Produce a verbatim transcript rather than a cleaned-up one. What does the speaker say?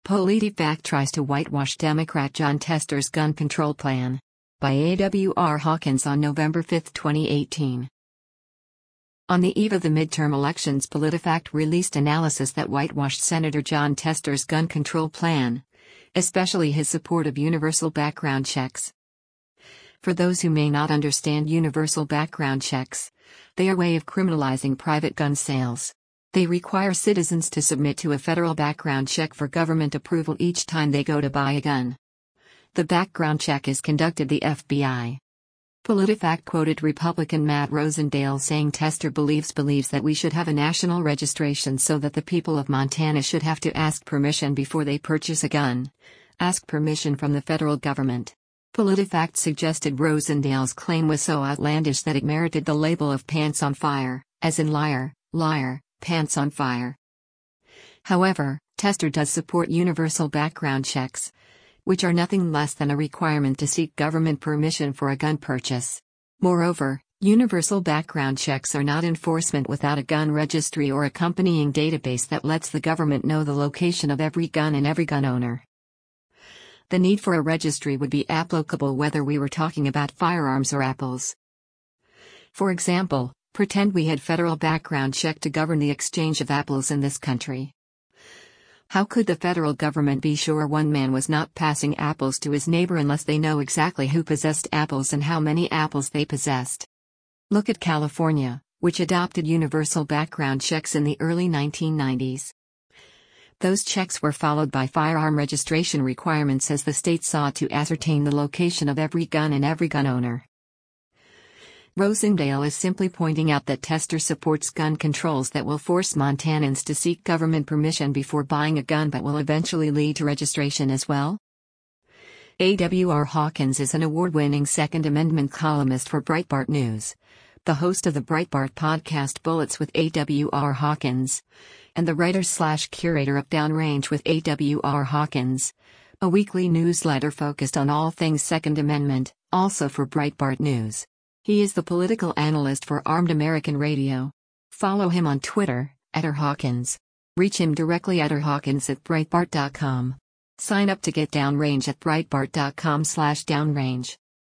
PolitiFact tries to whitewash Democrat Jon Tester's gun control plan. By A W R Hawkins on November fifth, twenty eighteen. On the eve of the midterm elections, PolitiFact released analysis that whitewashed Senator Jon Tester's gun control plan, especially his support of universal background checks. For those who may not understand universal background checks, they are a way of criminalizing private gun sales. They require citizens to submit to a federal background check for government approval each time they go to buy a gun. The background check is conducted by the F B I. PolitiFact quoted Republican Matt Rosendale saying Tester believes believes that we should have a national registration so that the people of Montana should have to ask permission before they purchase a gun. Ask permission from the federal government. PolitiFact suggested Rosendale's claim was so outlandish that it merited the label of pants on fire, as in liar, liar, pants on fire. However, Tester does support universal background checks, which are nothing less than a requirement to seek government permission for a gun purchase. Moreover, universal background checks are not enforcement without a gun registry or accompanying database that lets the government know the location of every gun and every gun owner. The need for a registry would be applicable whether we were talking about firearms or apples. For example, pretend we had federal background check to govern the exchange of apples in this country. How could the federal government be sure one man was not passing apples to his neighbor unless they know exactly who possessed apples and how many apples they possessed? Look at California, which adopted universal background checks in the early nineteen nineties. Those checks were followed by firearm registration requirements as the state sought to ascertain the location of every gun and every gun owner. Rosendale is simply pointing out that Tester supports gun controls that will force Montanans to seek government permission before buying a gun but will eventually lead to registration as well. A W R Hawkins is an award-winning Second Amendment columnist for Breitbart News, the host of the Breitbart podcast Bullets with A W R Hawkins, and the writer-slash-curator of Downrange with A W R Hawkins, a weekly newsletter focused on all things Second Amendment, also for Breitbart News. He is the political analyst for Armed American Radio. Follow him on Twitter, at R Hawkins. Reach him directly at r hawkins at breitbart dot com. Sign up to get Downrange at breitbart dot com slash downrange.